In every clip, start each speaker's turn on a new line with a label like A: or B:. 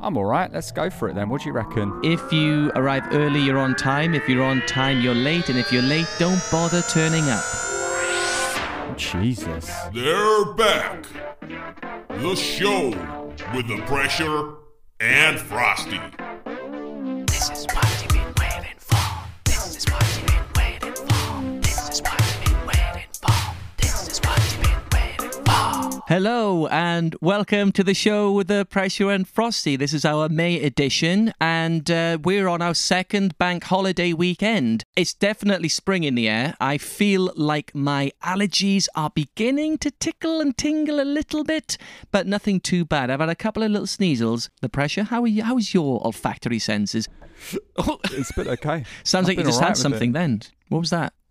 A: I'm all right. Let's go for it then. What do you reckon?
B: If you arrive early, you're on time. If you're on time, you're late. And if you're late, don't bother turning up.
A: Jesus.
C: They're back. The show with the Pressure and Frosty.
D: This is what you've been waiting for. This is what you've been waiting for. This is what you've been waiting for. This is what you've been waiting for.
B: Hello and welcome to the show with the Pressure and Frosty. This is our May edition and we're on our second bank holiday weekend. It's definitely spring in the air. I feel like my allergies are beginning to tickle and tingle a little bit, but nothing too bad. I've had a couple of little sneezels. The Pressure, how's your olfactory senses?
A: It's been okay.
B: Sounds like you just had something then. What was that?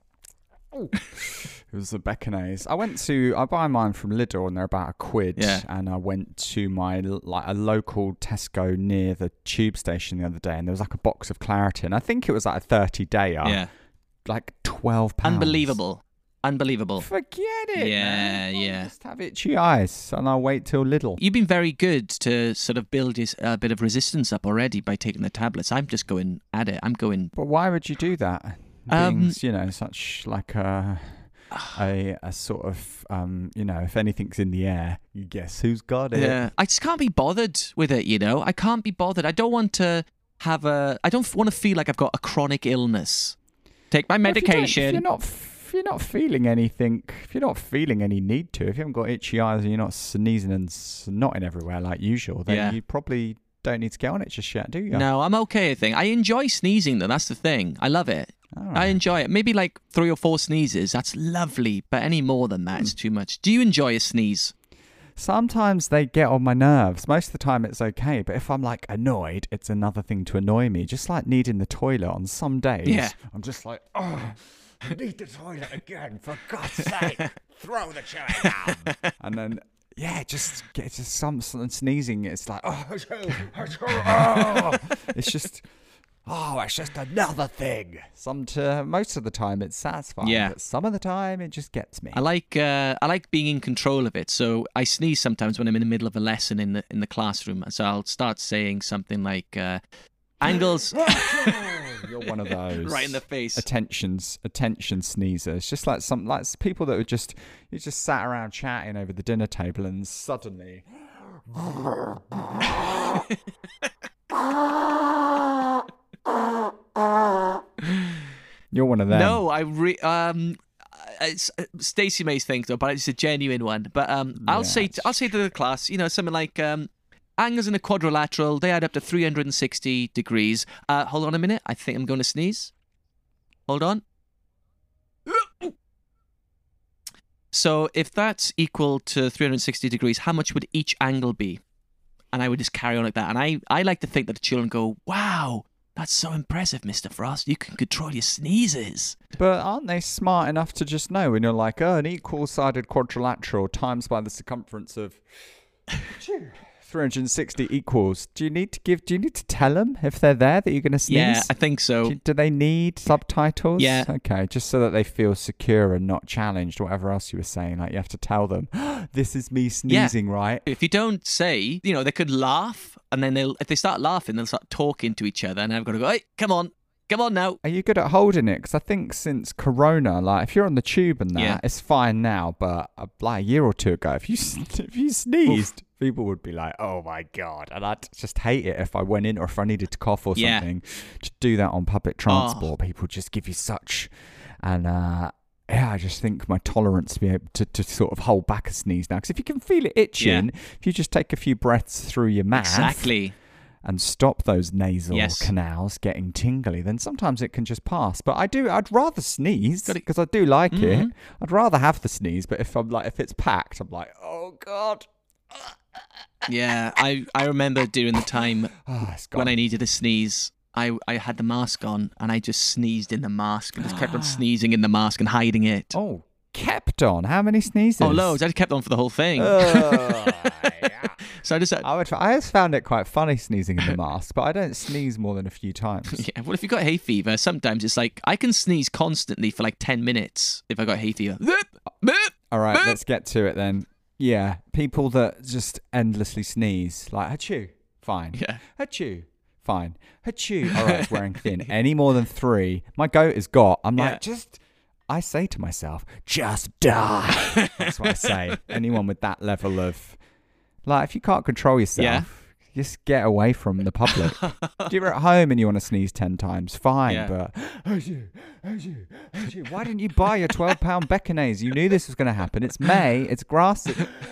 A: It was the Beckonaise. I buy mine from Lidl and they're about £1.
B: Yeah.
A: And I went to a local Tesco near the tube station the other day and there was like a box of Claritin. And I think it was like a 30-dayer.
B: Yeah.
A: Like £12.
B: Unbelievable.
A: Forget it.
B: Yeah,
A: man.
B: yeah.
A: Just have itchy eyes and I'll wait till Lidl.
B: You've been very good to sort of build a bit of resistance up already by taking the tablets. I'm just going at it. I'm going...
A: But why would you do that? Being, such like a sort of, if anything's in the air, you guess who's got it.
B: Yeah. I just can't be bothered with it, I can't be bothered. I don't want to I don't want to feel like I've got a chronic illness. Take my medication.
A: If you're not feeling anything, if you're not feeling any need to, if you haven't got itchy eyes and you're not sneezing and snotting everywhere like usual, then you probably don't need to get on it just yet, do you?
B: No, I'm okay, I think. I enjoy sneezing, though. That's the thing. I love it. I enjoy it. Maybe like 3 or 4 sneezes. That's lovely. But any more than that, it's too much. Do you enjoy a sneeze?
A: Sometimes they get on my nerves. Most of the time it's okay. But if I'm like annoyed, it's another thing to annoy me. Just like needing the toilet on some days. I'm just like, I need the toilet again, for God's sake. Throw the chair down. And then... yeah, just some sneezing. It's like, it's just another thing. Most of the time it's satisfying.
B: Yeah.
A: But some of the time it just gets me.
B: I like being in control of it. So I sneeze sometimes when I'm in the middle of a lesson in the classroom. So I'll start saying something like angles.
A: You're one of those.
B: Right in the face.
A: Attention sneezers. Just like people that would you just sat around chatting over the dinner table and suddenly you're one of them.
B: No, Stacey May's thing though, but it's a genuine one. But I'll say to the class, something like angles in a quadrilateral, they add up to 360 degrees. Hold on a minute. I think I'm going to sneeze. Hold on. So if that's equal to 360 degrees, how much would each angle be? And I would just carry on like that. And I like to think that the children go, wow, that's so impressive, Mr. Frost. You can control your sneezes.
A: But aren't they smart enough to just know when you're like, an equal-sided quadrilateral times by the circumference of... 360 equals. Do you need to tell them if they're there that you're going to sneeze?
B: Yeah, I think so.
A: Do they need subtitles?
B: Yeah.
A: Okay, just so that they feel secure and not challenged, whatever else you were saying. Like, you have to tell them, this is me sneezing, right?
B: If you don't say, they could laugh, and then if they start laughing, they'll start talking to each other, and I've got to go, hey, come on now.
A: Are you good at holding it? Because I think since Corona, like, if you're on the tube and that, it's fine now, but like a year or two ago, if you sneezed... Oof. People would be like, oh my God. And I'd just hate it if I went in or if I needed to cough or something. To do that on public transport, people just give you such... And I just think my tolerance to be able to sort of hold back a sneeze now. Because if you can feel it itching, if you just take a few breaths through your mouth...
B: Exactly.
A: And stop those nasal canals getting tingly, then sometimes it can just pass. But I'd rather sneeze because I do like it. I'd rather have the sneeze, but if it's packed, I'm like, oh God...
B: Yeah, I remember during the time when I needed a sneeze, I had the mask on and I just sneezed in the mask and just kept on sneezing in the mask and hiding it.
A: Oh, kept on? How many sneezes?
B: Oh, loads. I just kept on for the whole thing. So I just... I
A: always found it quite funny sneezing in the mask, but I don't sneeze more than a few times.
B: Yeah, well, if you've got hay fever, sometimes it's like I can sneeze constantly for like 10 minutes if I got hay fever.
A: All right, let's get to it then. Yeah, people that just endlessly sneeze, like achoo, Fine.
B: Yeah.
A: Achoo. Fine. Achoo. All right, it's wearing thin. Any more than 3, my goat is got. I'm like, I say to myself, just die. That's what I say. Anyone with that level of, like, if you can't control yourself, just get away from the public. If you're at home and you want to sneeze 10 times, fine. But achoo. Why didn't you buy your £12 Beckinase? You knew this was going to happen. It's May. It's grass.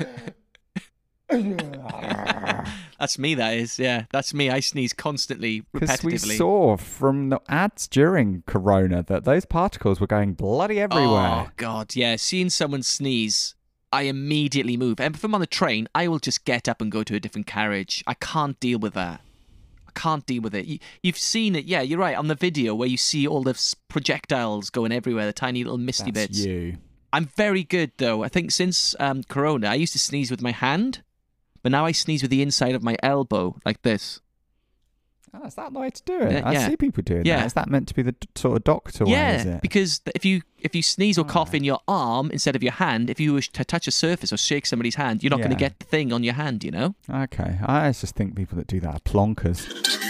B: That's me, that is. Yeah, that's me. I sneeze constantly, repetitively.
A: Because we saw from the ads during Corona that those particles were going bloody everywhere.
B: Oh, God, yeah. Seeing someone sneeze, I immediately move. And if I'm on the train, I will just get up and go to a different carriage. I can't deal with that. I can't deal with it. You've seen it. Yeah, you're right. On the video where you see all the projectiles going everywhere, the tiny little misty bits.
A: That's you.
B: I'm very good, though. I think since Corona, I used to sneeze with my hand. But now I sneeze with the inside of my elbow, like this.
A: Oh, is that the way to do it?
B: Yeah.
A: I see people doing that. Is that meant to be the sort of doctor way, is it?
B: Because if you sneeze or cough in your arm instead of your hand, if you wish to touch a surface or shake somebody's hand, you're not going to get the thing on your hand, you know?
A: Okay. I just think people that do that are plonkers.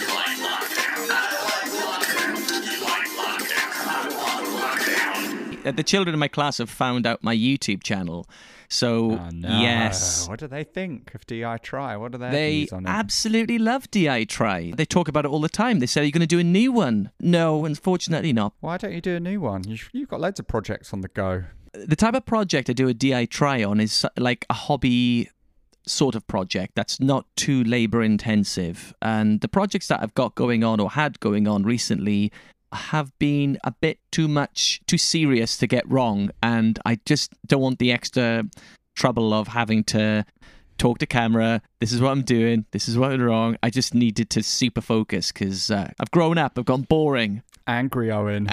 B: The children in my class have found out my YouTube channel. So, yes.
A: What do they think of DI Try? What do their
B: They
A: views on it?
B: absolutely love DI Try. They talk about it all the time. They say, are you going to do a new one? No, unfortunately not.
A: Why don't you do a new one? You've got loads of projects on the go.
B: The type of project I do a DI Try on is like a hobby sort of project that's not too labor intensive. And the projects that I've got going on or had going on recently have been a bit too serious to get wrong, and I just don't want the extra trouble of having to talk to camera. This is what I'm doing. This is what I'm wrong. I just needed to super focus because I've grown up. I've gone boring.
A: Angry Owen.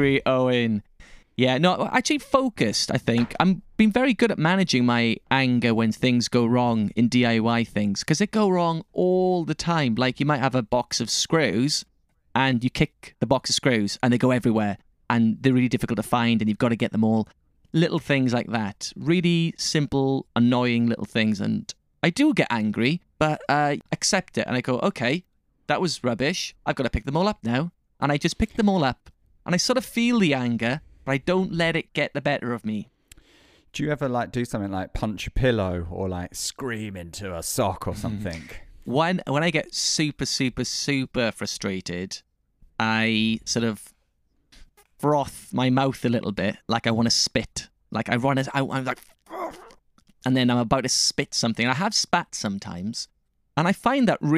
B: Yeah, no, actually focused, I think. I'm been very good at managing my anger when things go wrong in DIY things, because they go wrong all the time. Like, you might have a box of screws and you kick the box of screws and they go everywhere and they're really difficult to find and you've got to get them all. Little things like that. Really simple, annoying little things. And I do get angry, but I accept it and I go, okay, that was rubbish. I've got to pick them all up now. And I just pick them all up and I sort of feel the anger, but I don't let it get the better of me.
A: Do you ever do something like punch a pillow or scream into a sock or something?
B: When I get super, super, super frustrated, I sort of froth my mouth a little bit, like I want to spit. Like I'm like, and then I'm about to spit something. I have spat sometimes, and I find that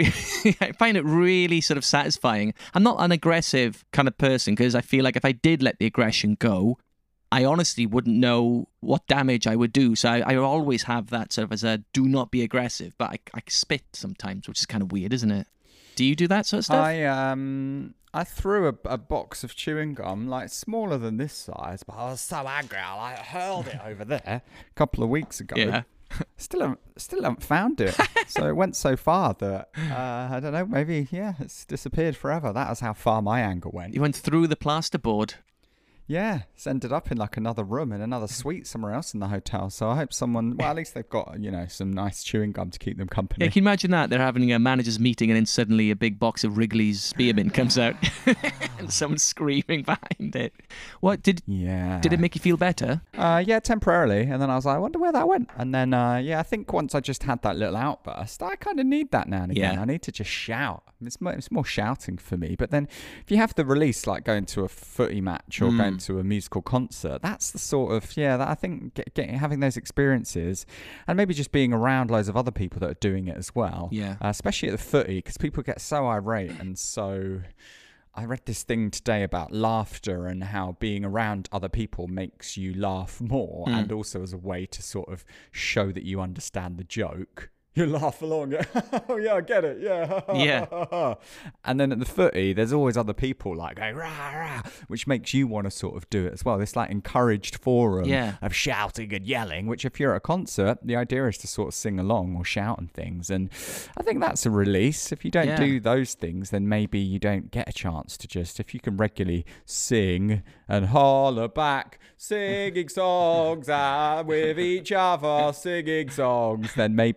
B: really sort of satisfying. I'm not an aggressive kind of person because I feel like if I did let the aggression go, I honestly wouldn't know what damage I would do. So I always have that sort of as a do not be aggressive, but I spit sometimes, which is kind of weird, isn't it? Do you do that sort of stuff?
A: I threw a box of chewing gum, smaller than this size, but I was so angry, I hurled it over there a couple of weeks ago.
B: Yeah.
A: Still haven't found it. So it went so far that, I don't know, maybe, it's disappeared forever. That is how far my anger went.
B: You went through the plasterboard.
A: Yeah, it's ended up in another room in another suite somewhere else in the hotel. So I hope someone, at least they've got, some nice chewing gum to keep them company.
B: Yeah, can you imagine that? They're having a manager's meeting and then suddenly a big box of Wrigley's Spearmint comes out and someone's screaming behind it. What, did it make you feel better?
A: Yeah, temporarily. And then I was like, I wonder where that went. And then, I think once I just had that little outburst, I kind of need that now and again.
B: Yeah.
A: I need to just shout. It's more shouting for me. But then if you have the release, like going to a footy match or going to a musical concert, that's the sort of that I think having those experiences and maybe just being around loads of other people that are doing it as well, especially at the footy, because people get so irate. And so I read this thing today about laughter and how being around other people makes you laugh more, and also as a way to sort of show that you understand the joke. You laugh along. Oh, yeah, I get it. Yeah.
B: Yeah.
A: And then at the footy, there's always other people going, rah, rah, which makes you want to sort of do it as well. This encouraged forum of shouting and yelling, which if you're at a concert, the idea is to sort of sing along or shout and things. And I think that's a release. If you don't do those things, then maybe you don't get a chance to if you can regularly sing and holler back, singing songs with each other, singing songs, then maybe it will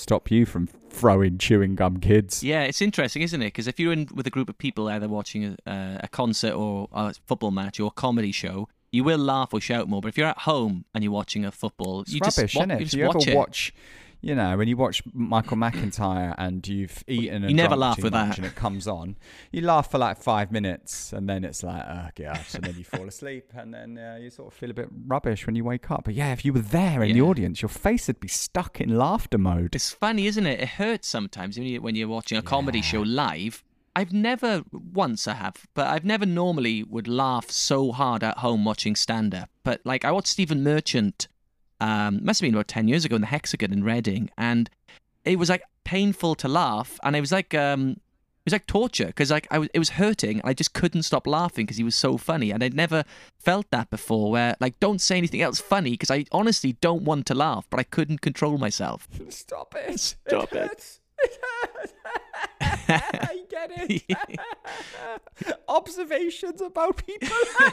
A: stop you from throwing chewing gum, kids.
B: Yeah, it's interesting, isn't it? Because if you're in with a group of people either watching a concert or a football match or a comedy show, you will laugh or shout more. But if you're at home and you're watching a football,
A: It's
B: you
A: rubbish,
B: just,
A: isn't it?
B: you
A: If
B: just
A: you
B: watch
A: ever
B: it.
A: watch, you know, when you watch Michael McIntyre and you've eaten and
B: You never
A: drunk
B: laugh
A: too
B: with
A: much
B: that.
A: and it comes on, you laugh for like 5 minutes and then it's like, oh gosh, and then you fall asleep and then you sort of feel a bit rubbish when you wake up. But yeah, if you were there in the
B: Yeah.
A: audience, your face would be stuck in laughter mode.
B: It's funny, isn't it? It hurts sometimes when you're watching a comedy show live. Once I have, but I've never normally would laugh so hard at home watching stand-up. But like I watched Stephen Merchant, must have been about 10 years ago in the Hexagon in Reading, and it was like painful to laugh, and it was like torture because like it was hurting, and I just couldn't stop laughing because he was so funny, and I'd never felt that before. Where like don't say anything else funny because I honestly don't want to laugh, but I couldn't control myself.
A: Stop it.
B: Stop it.
A: Hurts. It hurts. I get it. Observations about people.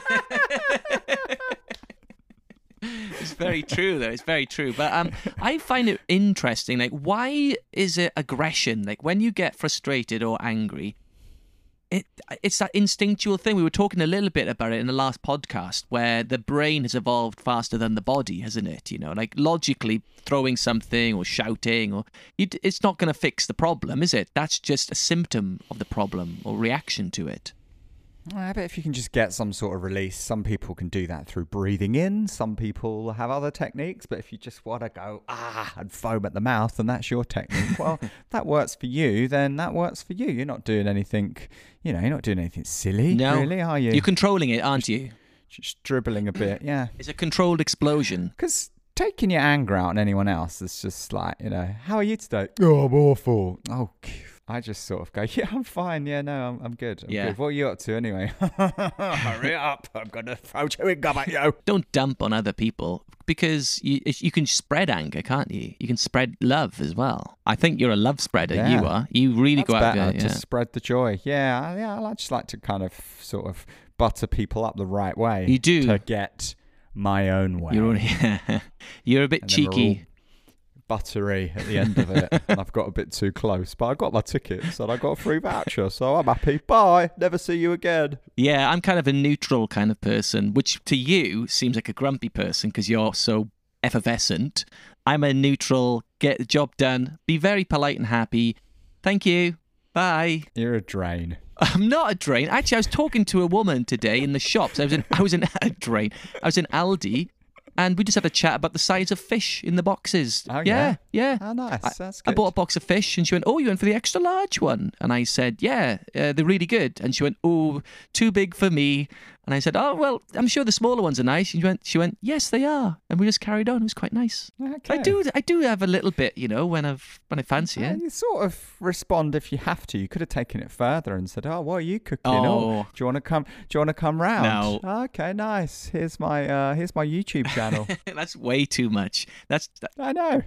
B: It's very true, though. It's very true. But I find it interesting. Like, why is it aggression? Like, when you get frustrated or angry, it's that instinctual thing. We were talking a little bit about it in the last podcast, where the brain has evolved faster than the body, hasn't it? You know, like logically throwing something or shouting, or it's not going to fix the problem, is it? That's just a symptom of the problem or reaction to it.
A: I bet if you can just get some sort of release, some people can do that through breathing in. Some people have other techniques, but if you just want to go, and foam at the mouth, and that's your technique, well, that works for you, then that works for you. You're not doing anything, you're not doing anything silly,
B: No.
A: really, are you?
B: You're controlling it, aren't you?
A: Just dribbling a bit, yeah.
B: It's a controlled explosion.
A: Because taking your anger out on anyone else is just like, how are you today? Oh, I'm awful. Oh, I just sort of go, yeah, I'm fine. Yeah, no, I'm good. I'm good. What are you up to anyway? Hurry up. I'm going to throw chewing gum at you.
B: Don't dump on other people because you can spread anger, can't you? You can spread love as well. I think you're a love spreader.
A: Yeah.
B: You are. You really go out
A: better
B: there.
A: to spread the joy. Yeah, I just like to kind of sort of butter people up the right way.
B: You do.
A: To get my own way.
B: You're a bit
A: And then we're
B: cheeky.
A: all buttery at the end of it, and I've got a bit too close, but I got my tickets and I got a free voucher, so I'm happy. Bye, never see you again.
B: Yeah, I'm kind of a neutral kind of person, which to you seems like a grumpy person because you're so effervescent. I'm a neutral, get the job done, be very polite and happy. Thank you. Bye.
A: You're a drain.
B: I'm not a drain. Actually, I was talking to a woman today in the shops. I was in a drain. I was in Aldi. And we just had a chat about the size of fish in the boxes.
A: Oh,
B: yeah.
A: Oh, nice. That's good.
B: I bought a box of fish and she went, oh, you went for the extra large one? And I said, yeah, they're really good. And she went, oh, too big for me. And I said, oh, well, I'm sure the smaller ones are nice. And she went, yes, they are. And we just carried on. It was quite nice.
A: Okay.
B: I do have a little bit, when I fancy it.
A: You sort of respond if you have to. You could have taken it further and said, "Oh, what are you cooking?
B: Oh.
A: Do you want to come? Do you want to come round?"
B: No.
A: Okay, nice. Here's my YouTube channel.
B: That's way too much.
A: I know.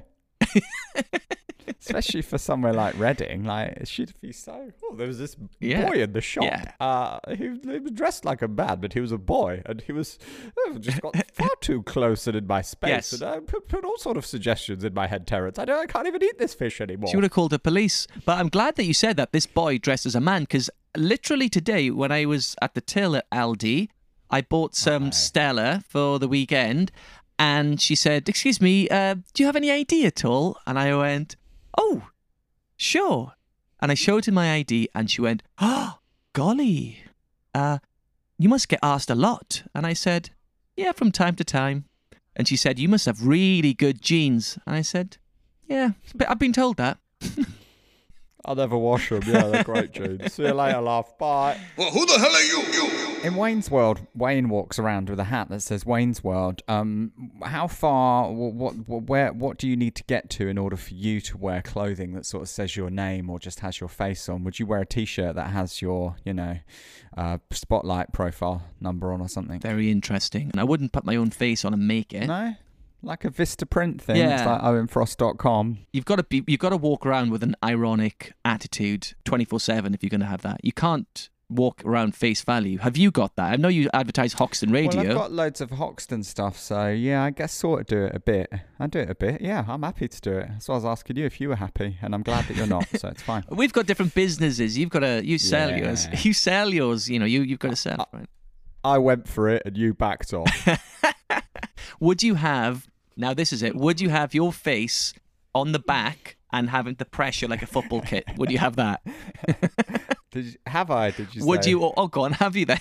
A: Especially for somewhere like Reading, like it should be so. Oh, there was this boy in the shop.
B: Yeah.
A: He was dressed like a man, but he was a boy, and he was just got far too close and in my space.
B: Yes.
A: And I put all sort of suggestions in my head, Terence. I can't even eat this fish anymore.
B: She would have called the police. But I'm glad that you said that, this boy dressed as a man, because literally today when I was at the till at Aldi, I bought some Stella for the weekend, and she said, excuse me, do you have any ID at all? And I went, oh, sure. And I showed her my ID, and she went, oh, golly, you must get asked a lot. And I said, yeah, from time to time. And she said, you must have really good genes. And I said, yeah, but I've been told that.
A: I'll never wash them. Yeah, they're great jeans. See you later, love. Bye.
C: Well, who the hell are you?
A: In Wayne's World, Wayne walks around with a hat that says Wayne's World. How far, what do you need to get to in order for you to wear clothing that sort of says your name or just has your face on? Would you wear a t-shirt that has your, Spotlight profile number on or something?
B: Very interesting. And I wouldn't put my own face on and make it.
A: No? Like a Vistaprint thing?
B: Yeah.
A: It's like owenfrost.com.
B: You've got to walk around with an ironic attitude 24/7 if you're going to have that. You can't walk around face value. Have you got that? I know you advertise Hoxton Radio.
A: Well, I've got loads of Hoxton stuff, so yeah, I guess sort of do it a bit. I do it a bit. Yeah, I'm happy to do it. So I was asking you if you were happy, and I'm glad that you're not, so it's fine.
B: We've got different businesses. You've got to sell
A: Yeah.
B: yours. You sell yours. You've got to sell. Right?
A: I went for it, and you backed off.
B: Would you have? Now this is it. Would you have your face on the back and having the pressure like a football kit? Would you have that?
A: Did you
B: Would
A: say?
B: you? Oh, go on. Have you then?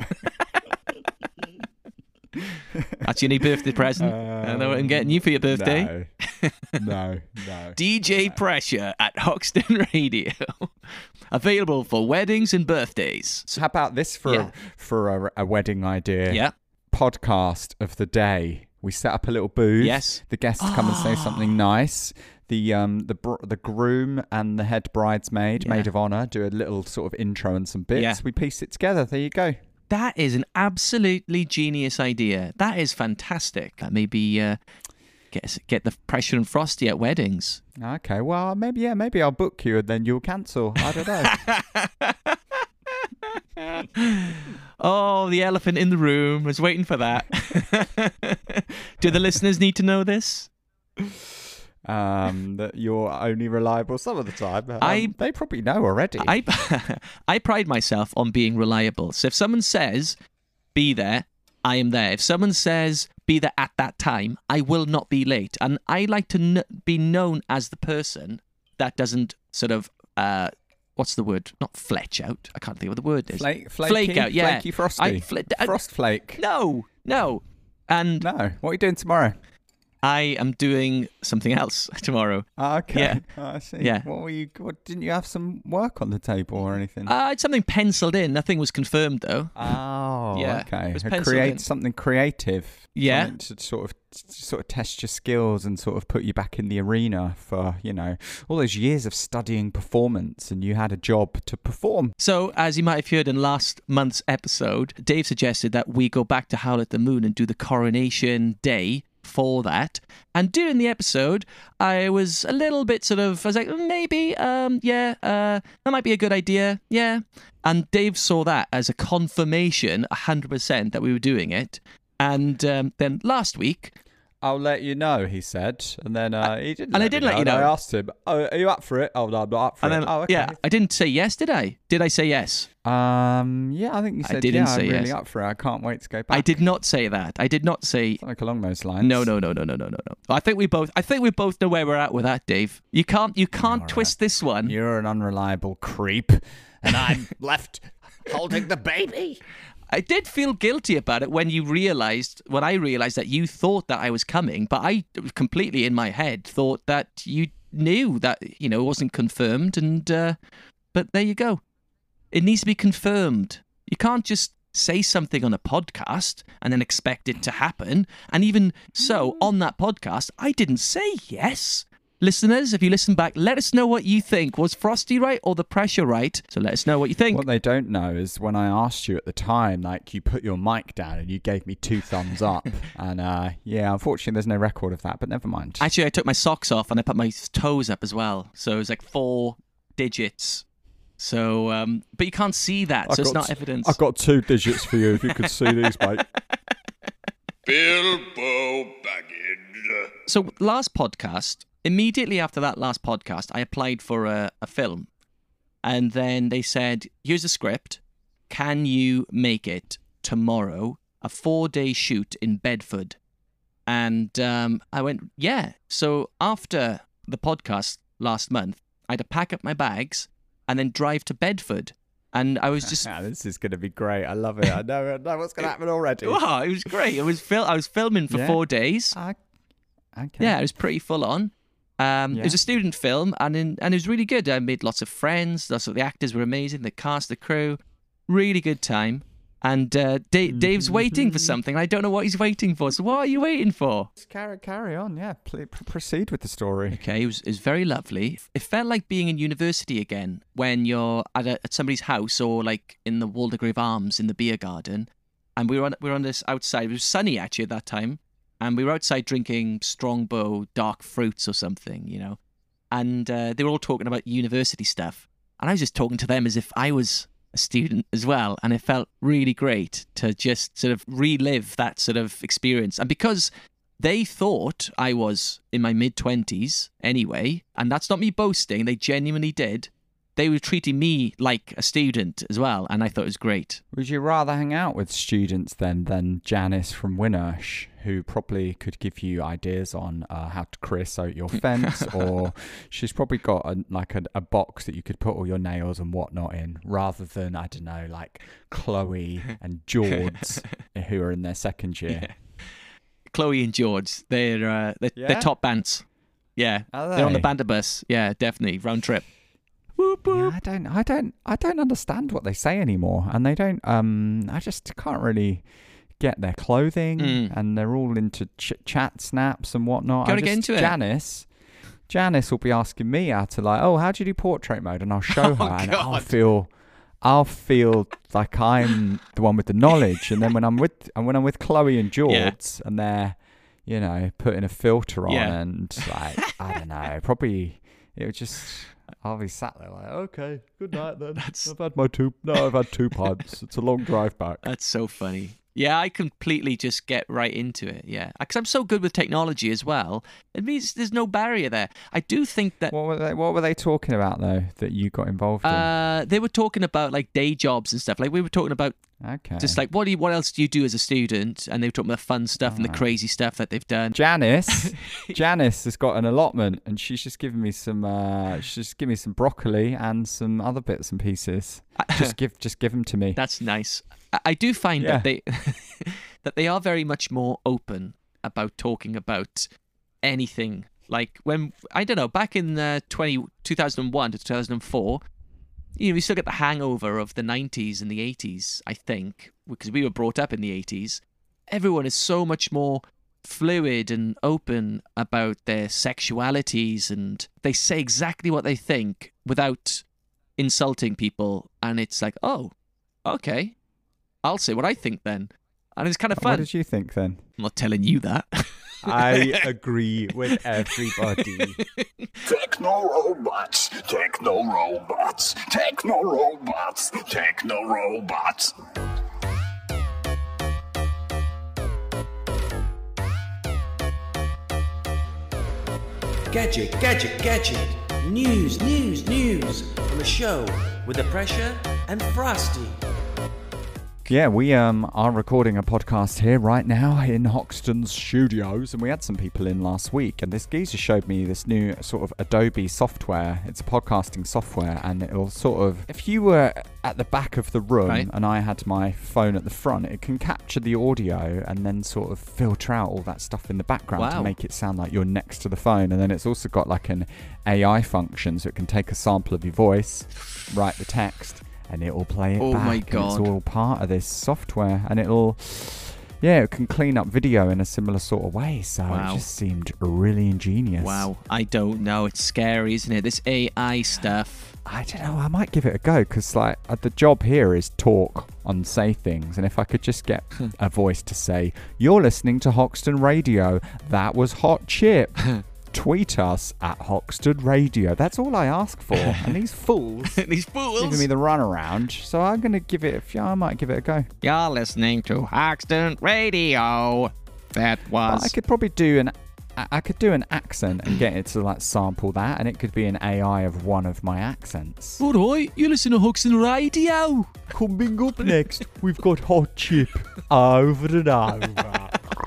B: That's your new birthday present. I know what I'm getting you for your birthday.
A: No.
B: DJ Pressure at Hoxton Radio. Available for weddings and birthdays.
A: So how about this for a wedding idea?
B: Yeah.
A: Podcast of the day. We set up a little booth.
B: Yes.
A: The guests come and say something nice. The groom and the head bridesmaid, maid of honor, do a little sort of intro and some bits.
B: Yeah.
A: We piece it together. There you go.
B: That is an absolutely genius idea. That is fantastic. Maybe get the Pressure and Frosty at weddings.
A: Okay. Well, maybe I'll book you and then you'll cancel. I don't know.
B: Oh, the elephant in the room. I was waiting for that. Do the listeners need to know this?
A: That you're only reliable some of the time. They probably know already.
B: I pride myself on being reliable. So if someone says, be there, I am there. If someone says, be there at that time, I will not be late. And I like to be known as the person that doesn't sort of, what's the word? Not fletch out. I can't think of what the word is.
A: Flake
B: out, yeah.
A: Flaky Frosty. Frost flake.
B: No. And
A: No. What are you doing tomorrow?
B: I am doing something else tomorrow.
A: Okay.
B: Yeah.
A: I see.
B: Yeah.
A: What didn't you have some work on the table or anything?
B: It's something penciled in. Nothing was confirmed though.
A: Oh,
B: Yeah,
A: okay.
B: it was penciled in.
A: Something creative.
B: Yeah.
A: Something to sort of test your skills and sort of put you back in the arena for, all those years of studying performance, and you had a job to perform.
B: So, as you might have heard in last month's episode, Dave suggested that we go back to Howl at the Moon and do the Coronation Day for that. And during the episode, I was a little bit I was like, maybe, that might be a good idea. Yeah. And Dave saw that as a confirmation, 100%, that we were doing it. And then last week,
A: I'll let you know, he said. And then he didn't.
B: And I did let you know.
A: I asked him, "Oh, are you up for it?" "Oh, no, I'm not up for
B: and
A: it."
B: then,
A: "Oh, okay."
B: yeah, I didn't say yes, did I? Did I say yes?
A: Yeah, I think you said,
B: didn't say
A: I'm really
B: yes.
A: up for it. I can't wait to go back.
B: I did not say that. I did not say...
A: Something along those lines.
B: No. I think we both know where we're at with that, Dave. You can't twist this one.
A: You're an unreliable creep, and I'm left holding the baby.
B: I did feel guilty about it when I realized that you thought that I was coming, but I completely in my head thought that you knew that, it wasn't confirmed. And but there you go. It needs to be confirmed. You can't just say something on a podcast and then expect it to happen. And even so, on that podcast, I didn't say yes. Listeners, if you listen back, let us know what you think. Was Frosty right or the Pressure right? So let us know what you think.
A: What they don't know is when I asked you at the time, you put your mic down and you gave me 2 thumbs up. And unfortunately there's no record of that, but never mind.
B: Actually, I took my socks off and I put my toes up as well. So it was like 4 digits. So, but you can't see that, so it's not evidence.
A: I've got 2 digits for you if you could see these, mate.
C: Bilbo Baggins.
B: So last podcast, immediately after that last podcast, I applied for a film. And then they said, here's a script. Can you make it tomorrow? A 4-day shoot in Bedford. And I went, yeah. So after the podcast last month, I had to pack up my bags and then drive to Bedford. And I was just...
A: This is going to be great. I love it. I know what's going to happen already.
B: Wow, it was great. I was filming for 4 days.
A: Okay.
B: Yeah, it was pretty full on. It was a student film, and it was really good. I made lots of friends. The actors were amazing. The cast, the crew, really good time. And Dave's waiting for something. I don't know what he's waiting for. So what are you waiting for?
A: Just carry on. Yeah, proceed with the story.
B: Okay, it was very lovely. It felt like being in university again when you're at somebody's house or like in the Waldegrave Arms in the beer garden. And we were on this outside. It was sunny actually at that time. And we were outside drinking Strongbow dark fruits or something, And they were all talking about university stuff. And I was just talking to them as if I was a student as well. And it felt really great to just sort of relive that sort of experience. And because they thought I was in my mid-20s anyway, and that's not me boasting, they genuinely did. They were treating me like a student as well, and I thought it was great.
A: Would you rather hang out with students then than Janice from Winnersh, who probably could give you ideas on how to creosote your fence, or she's probably got a box that you could put all your nails and whatnot in, rather than, I don't know, like Chloe and George, who are in their second year.
B: Yeah. Chloe and George, they're top bands. Yeah, they're on the banter bus. Yeah, definitely round trip. Whoop, whoop.
A: Yeah, I don't understand what they say anymore, and they don't. I just can't really get their clothing, and they're all into chat snaps and whatnot.
B: Gotta get into it.
A: Janice will be asking me how to how do you do portrait mode, and I'll show her, and I'll feel like I'm the one with the knowledge, and then when I'm with Chloe and George, and they're, putting a filter on, and I don't know, probably it would just. I'll be sat there like, okay, good night then. I've had 2 pints. It's a long drive back.
B: That's so funny. Yeah, I completely just get right into it. Yeah, because I'm so good with technology as well. It means there's no barrier there. I do think that.
A: What were they talking about though that you got involved in?
B: They were talking about like day jobs and stuff. Like we were talking about.
A: Okay.
B: Just like what else do you do as a student? And they were talking about the fun stuff and the crazy stuff that they've done.
A: Janice has got an allotment, and she's just given me some. She's just given me some broccoli and some other bits and pieces. Just give them to me.
B: That's nice. I do find that they are very much more open about talking about anything. Like when, I don't know, back in 2001 to 2004, we still get the hangover of the 90s and the 80s, I think, because we were brought up in the 80s. Everyone is so much more fluid and open about their sexualities, and they say exactly what they think without insulting people. And it's like, oh, okay. I'll say what I think then. And it's kind of fun.
A: What did you think then?
B: I'm not telling you that.
A: I agree with everybody.
C: Techno-robots, techno-robots, techno-robots, techno-robots.
E: Gadget, gadget, gadget. News, news, news. From a show with the Pressure and Frosty.
A: Yeah, we are recording a podcast here right now in Hoxton's studios, and we had some people in last week, and this geezer showed me this new sort of Adobe software. It's a podcasting software, and it'll sort of, if you were at the back of the room and I had my phone at the front, it can capture the audio and then sort of filter out all that stuff in the background to make it sound like you're next to the phone. And then it's also got like an AI function, so it can take a sample of your voice, write the text, and it will play it back.
B: Oh my God.
A: And it's all part of this software, and it can clean up video in a similar sort of way. So it just seemed really ingenious.
B: Wow, I don't know. It's scary, isn't it? This AI stuff.
A: I don't know. I might give it a go, because the job here is talk and say things, and if I could just get a voice to say, "You're listening to Hoxton Radio. That was Hot Chip." Tweet us at Hoxton Radio. That's all I ask for. And these fools, giving me the runaround. So I'm going to give it I might give it a go.
B: You're listening to Hoxton Radio. That was.
A: But I could probably do an accent and get it to sample that, and it could be an AI of one of my accents.
B: All right, you listen to Hoxton Radio.
A: Coming up next, we've got Hot Chip over and over.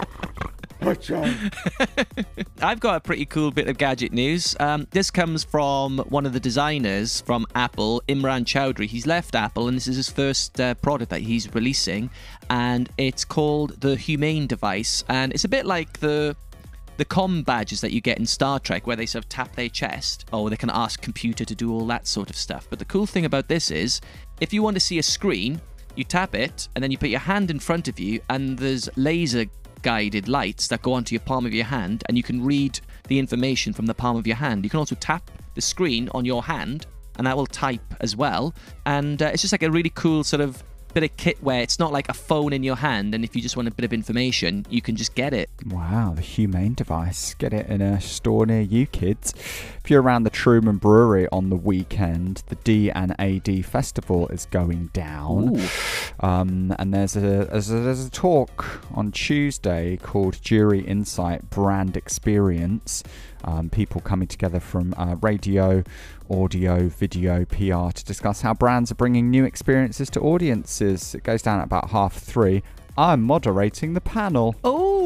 B: I've got a pretty cool bit of gadget news. This comes from one of the designers from Apple, Imran Chowdhury. He's left Apple, and this is his first product that he's releasing, and it's called the Humane device. And it's a bit like the comm badges that you get in Star Trek, where they sort of tap their chest, or they can ask computer to do all that sort of stuff. But the cool thing about this is, if you want to see a screen, you tap it, and then you put your hand in front of you, and there's laser guided lights that go onto your palm of your hand, and you can read the information from the palm of your hand. You can also tap the screen on your hand, and that will type as well. And it's just like a really cool sort of bit of kit where it's not like a phone in your hand, and if you just want a bit of information, you can just get it.
A: Wow, the humane device. Get it in a store near you, kids. If you're around the Truman Brewery on the weekend, the D&AD Festival is going down. And there's a talk on Tuesday called Jury Insight Brand Experience. People coming together from radio, audio, video, PR to discuss how brands are bringing new experiences to audiences. It goes down at about 3:30. I'm moderating the panel.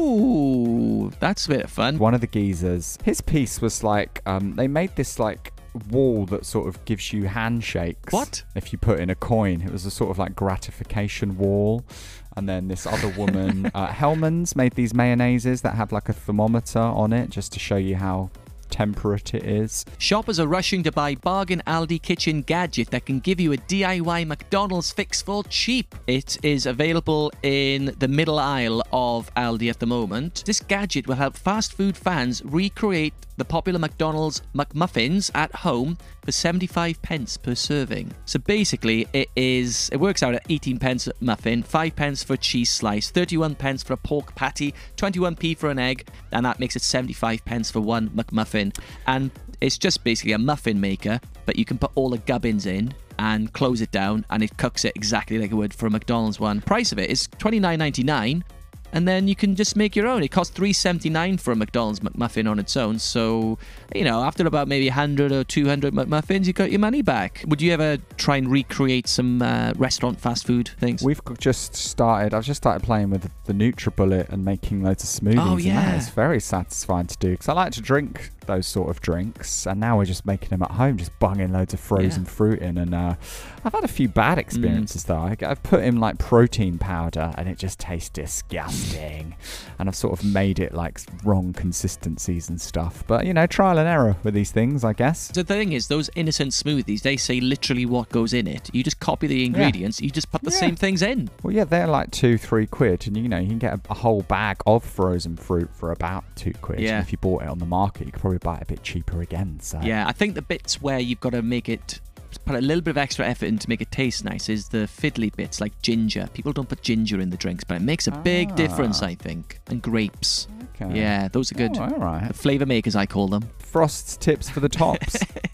B: Oh, that's a bit of fun.
A: One of the geezers, his piece was like, they made this like wall that sort of gives you handshakes.
B: What?
A: If you put in a coin. It was a sort of like gratification wall. And then this other woman, Hellmann's, made these mayonnaises that have like a thermometer on it just to show you how temperate it is.
B: Shoppers are rushing to buy bargain Aldi kitchen gadget that can give you a DIY McDonald's fix for cheap. It is available in the middle aisle of Aldi at the moment. This gadget will help fast food fans recreate the popular McDonald's McMuffins at home for 75 pence per serving. So basically, it works out at 18 pence a muffin, 5 pence for a cheese slice, 31 pence for a pork patty, 21p for an egg, and that makes it 75 pence for one McMuffin. And it's just basically a muffin maker, but you can put all the gubbins in and close it down, and it cooks it exactly like it would for a McDonald's one. Price of it is $29.99. And then you can just make your own. It costs $3.79 for a McDonald's McMuffin on its own. So, you know, after about maybe 100 or 200 McMuffins, you got your money back. Would you ever try and recreate some restaurant fast food things?
A: I've just started playing with the NutriBullet and making loads of smoothies.
B: Oh, yeah.
A: And that is very satisfying to do because I like to drink those sort of drinks. And now we're just making them at home, just bunging loads of frozen fruit in. And I've had a few bad experiences though. I've put in like protein powder and it just tastes disgusting. And I've sort of made it like wrong consistencies and stuff. But, you know, trial and error with these things, I guess.
B: So the thing is, those innocent smoothies, they say literally what goes in it. You just copy the ingredients, you just put the same things in.
A: Well, yeah, they're like £2-3, and you know, you can get a whole bag of frozen fruit for about £2.
B: Yeah.
A: And if you bought it on the market, you could probably buy it a bit cheaper again. So
B: Yeah, I think the bits where you've got to make it, put a little bit of extra effort in to make it taste nice is the fiddly bits like ginger. People don't put ginger in the drinks, but it makes a big difference, I think. And grapes.
A: Okay.
B: Yeah, those are good.
A: Oh, all right.
B: The flavour makers, I call them.
A: Frost's tips for the tops.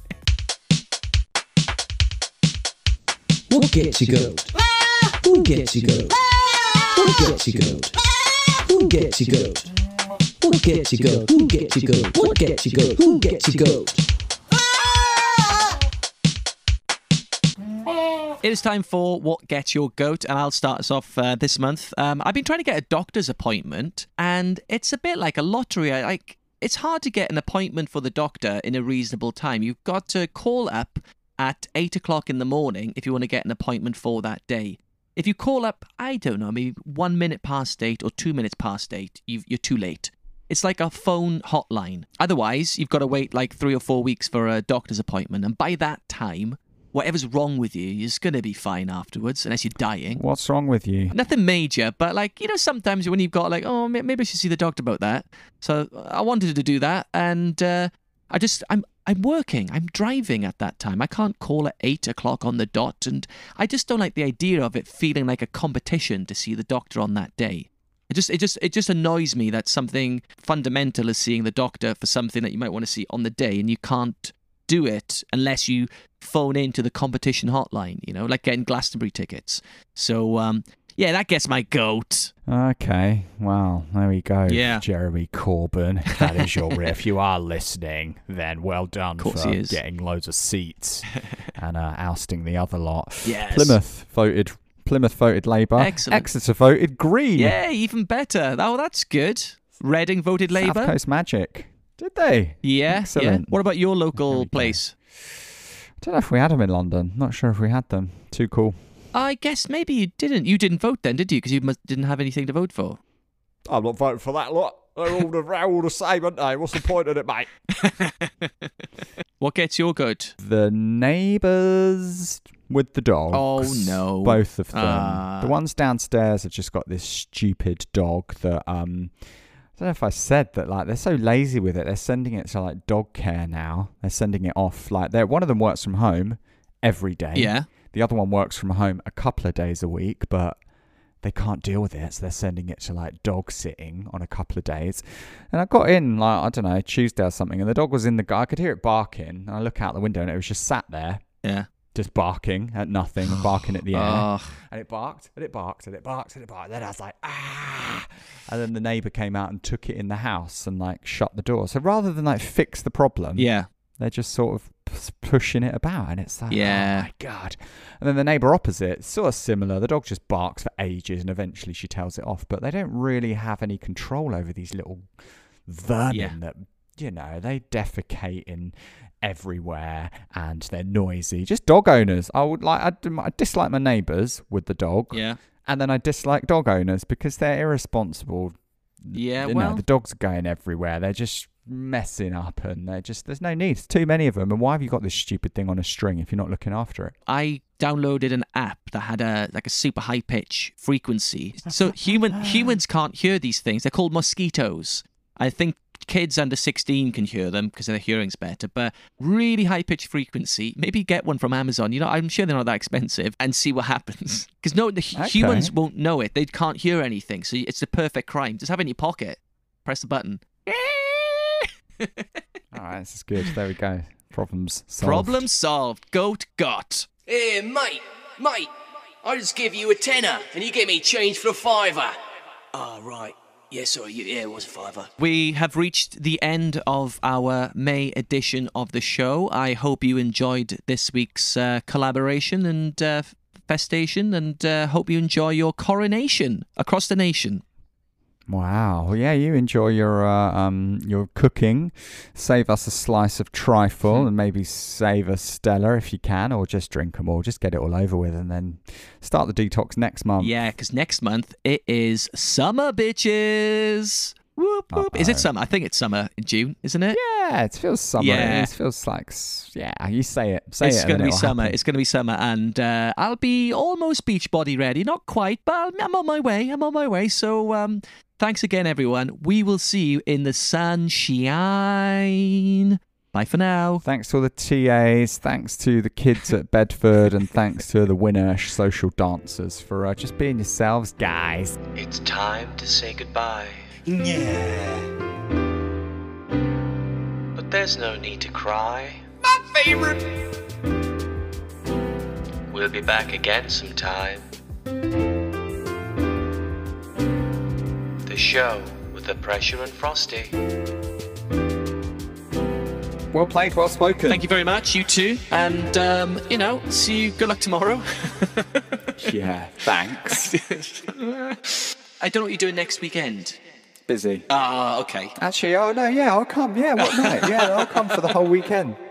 E: What gets you goat? Who gets you goat? What gets you goat? Who gets you goat? What gets you goat? Who gets you goat? What gets you goat? Who gets you goat?
B: It is time for What Gets Your Goat, and I'll start us off this month. I've been trying to get a doctor's appointment, and it's a bit like a lottery. It's hard to get an appointment for the doctor in a reasonable time. You've got to call up at 8 o'clock in the morning if you want to get an appointment for that day. If you call up, I don't know, maybe 1 minute past 8 or 2 minutes past 8, you're too late. It's like a phone hotline. Otherwise, you've got to wait like 3 or 4 weeks for a doctor's appointment, and by that time, whatever's wrong with you, you're going to be fine afterwards, unless you're dying.
A: What's wrong with you?
B: Nothing major, but like, you know, sometimes when you've got like, oh, maybe I should see the doctor about that. So I wanted to do that, and I'm working, I'm driving at that time. I can't call at 8 o'clock on the dot, and I just don't like the idea of it feeling like a competition to see the doctor on that day. It just annoys me that something fundamental is seeing the doctor for something that you might want to see on the day, and you can't do it unless you phone into the competition hotline, you know, like getting Glastonbury tickets. So, yeah, that gets my goat.
A: Okay, well, there we go.
B: Yeah.
A: Jeremy Corbyn, if that is your if you are listening, then well done for getting loads of seats and ousting the other lot.
B: Yes.
A: Plymouth voted Labour.
B: Excellent.
A: Exeter voted Green.
B: Yeah, even better. Oh, that's good. Reading voted Labour.
A: South Coast Magic. Did they?
B: Yeah.
A: Excellent.
B: Yeah. What about your local place?
A: I don't know if we had them in London. Not sure if we had them. Too cool.
B: I guess maybe you didn't. You didn't vote then, did you? Because you didn't have anything to vote for.
A: I'm not voting for that lot. They're all the same, aren't they? What's the point of it, mate?
B: What gets your goat?
A: The neighbours with the dogs.
B: Oh, no.
A: Both of them. The ones downstairs have just got this stupid dog that... I don't know if I said that, like, they're so lazy with it. They're sending it to, like, dog care now. They're sending it off. Like, one of them works from home every day.
B: Yeah.
A: The other one works from home a couple of days a week, but they can't deal with it, so they're sending it to like dog sitting on a couple of days. And I got in like, I don't know, Tuesday or something, and the dog was in the I could hear it barking, and I look out the window and it was just sat there.
B: Yeah.
A: Just barking at nothing, barking at the air. And it barked, and it barked, and it barked, and it barked. Then I was like, ah! And then the neighbour came out and took it in the house and like shut the door. So rather than like fix the problem, they're just sort of pushing it about, and it's like, oh my God. And then the neighbour opposite, sort of similar. The dog just barks for ages, and eventually she tells it off. But they don't really have any control over these little vermin that, you know, they defecate in everywhere and they're noisy. Just dog owners. I dislike my neighbours with the dog.
B: Yeah.
A: And then I dislike dog owners because they're irresponsible.
B: Yeah,
A: you know, the dogs are going everywhere. They're just messing up, and there's no need. There's too many of them. And why have you got this stupid thing on a string if you're not looking after it?
B: I downloaded an app that had a super high pitch frequency. So humans can't hear these things. They're called mosquitoes. I think kids under 16 can hear them because their hearing's better, but really high-pitched frequency. Maybe get one from Amazon. You know, I'm sure they're not that expensive, and see what happens. Because humans won't know it. They can't hear anything, so it's the perfect crime. Just have it in your pocket. Press the button.
A: All right, this is good. There we go. Problem solved.
B: Problem solved. Goat got.
D: Hey, mate, I just give you a tenner, and you give me change for a fiver. Ah, right. Yeah, sorry, it was a fiver.
B: We have reached the end of our May edition of the show. I hope you enjoyed this week's collaboration and festation, and hope you enjoy your coronation across the nation.
A: Wow. Well, yeah, you enjoy your cooking. Save us a slice of trifle and maybe save a Stella if you can, or just drink them all. Just get it all over with and then start the detox next month.
B: Yeah, because next month it is summer, bitches. Whoop, whoop. Is it summer? I think it's summer in June, isn't it?
A: Yeah, it feels summer.
B: Yeah.
A: It feels like, you say it.
B: It's going to be summer. Happen. It's going to be summer, and I'll be almost beach body ready. Not quite, but I'm on my way. So thanks again, everyone. We will see you in the sunshine. Bye for now.
A: Thanks to all the TAs. Thanks to the kids at Bedford, and thanks to the Winner social dancers for just being yourselves, guys.
D: It's time to say goodbye.
C: Yeah.
D: But there's no need to cry.
C: My favorite.
D: We'll be back again sometime. The show with the Pressure and Frosty.
A: Well played, well spoken.
B: Thank you very much, you too. And, see you. Good luck tomorrow.
A: Yeah, thanks.
B: I don't know what you're doing next weekend.
A: Busy.
B: Ah, okay.
A: Actually, I'll come. Yeah, what night? Yeah, I'll come for the whole weekend.